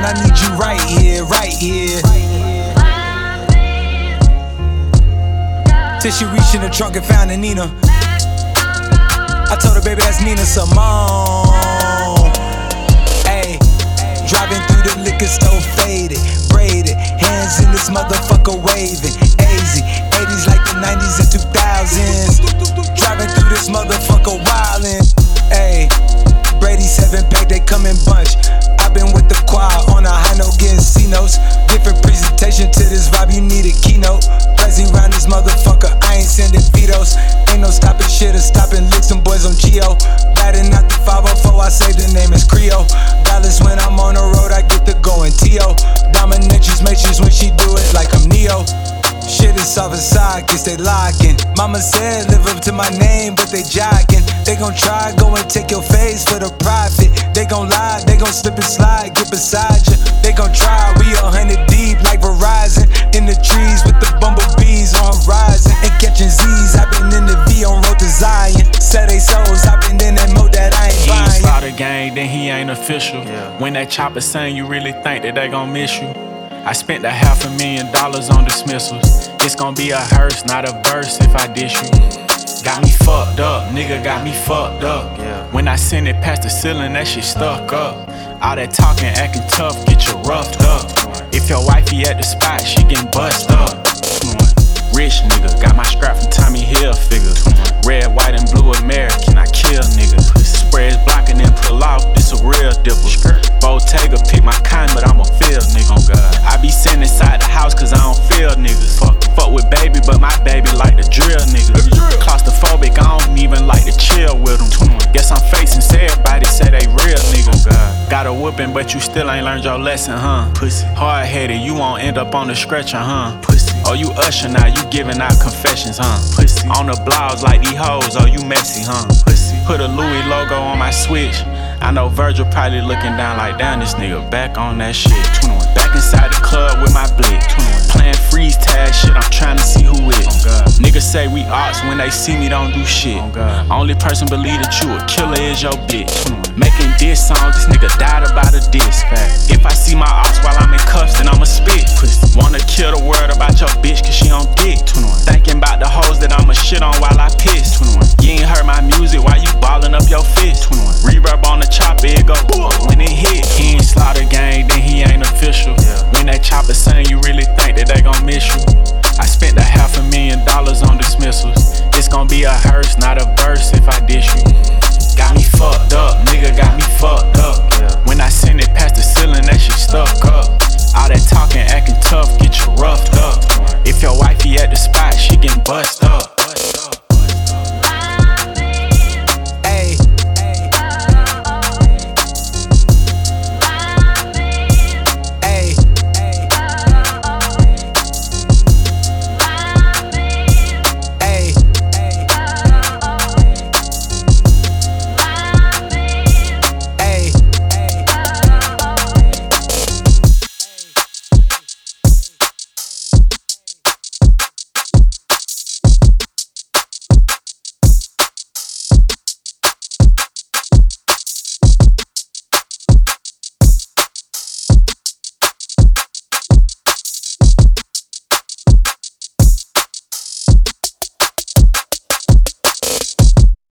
I need you right here, right here. Till she reached in the trunk and found a Nina. I told her, baby, that's Nina Simone. Ayy, driving through the liquor store, faded, braided, hands in this motherfucker waving. AZ, 80s like the 90s and 2000s. Driving through this motherfucker wildin'. Ayy, Brady 7-pack, they come in bunch. I've been with the choir on a high note, getting C notes. Different presentation to this vibe, you need a keynote. Pressing round this motherfucker, I ain't sending vetoes. Ain't no stopping shit or stopping licks, them boys on Geo. Batting out the 504, I say the name is Creole. Dallas when I'm on the road, I get the going T.O. Dominatrix, matrix when she do it like I'm Neo. Shit is soft inside, guess they locking. Mama said live up to my name, but they jocking. They gon' try, go and take your face for the profit. They gon' lie, they gon' slip and slide, get beside you. They gon' try, we 100 deep like Verizon. In the trees with the bumblebees on horizon. And catching Z's, I been in the V on road to Zion. Set they souls, I been in that mode that I ain't buying. He ain't start a gang, then he ain't official. When that chopper sing, you really think that they gon' miss you. I spent $500,000 on dismissals. It's gon' be a hearse, not a verse if I dish you. Got me fucked up, nigga got me fucked up. When I send it past the ceiling, that shit stuck up. All that talking, acting tough, get you roughed up. If your wifey at the spot, she getting bust up. Rich nigga, got my scrap from Tommy Hilfiger. Red, white, and blue American, I kill nigga. Spreads blocking and pull off, this a real dipper. Bottega, pick my kind, but I'm a field nigga. I be sitting inside the house cause I don't feel niggas. Fuck with baby, but my baby like to drill niggas. Claustrophobic, I don't even like to chill with them. Guess I'm facing, so everybody say they real niggas. Got a whooping, but you still ain't learned your lesson, huh? Pussy. Hard-headed, you won't end up on the stretcher, huh? Pussy. Oh, you usher now, you giving out confessions, huh? Pussy. On the blogs like these hoes, oh, you messy, huh? Pussy. Put a Louis logo on my switch. I know Virgil probably looking down like, damn, this nigga back on that shit. Back inside the club with my blick. Playing freeze tag shit, I'm trying to see who it. Niggas say we ops when they see me don't do shit. Only person believe that you a killer is your bitch. Making diss songs, this nigga died about a diss. If I see my ops while I'm in cuffs, then I'ma spit. Wanna kill the word about your bitch cause she on dick. Thinking about the hoes that I'ma shit on while I piss. You ain't heard my music, why you ballin' up your fist? Reverb on the chopper, it go when it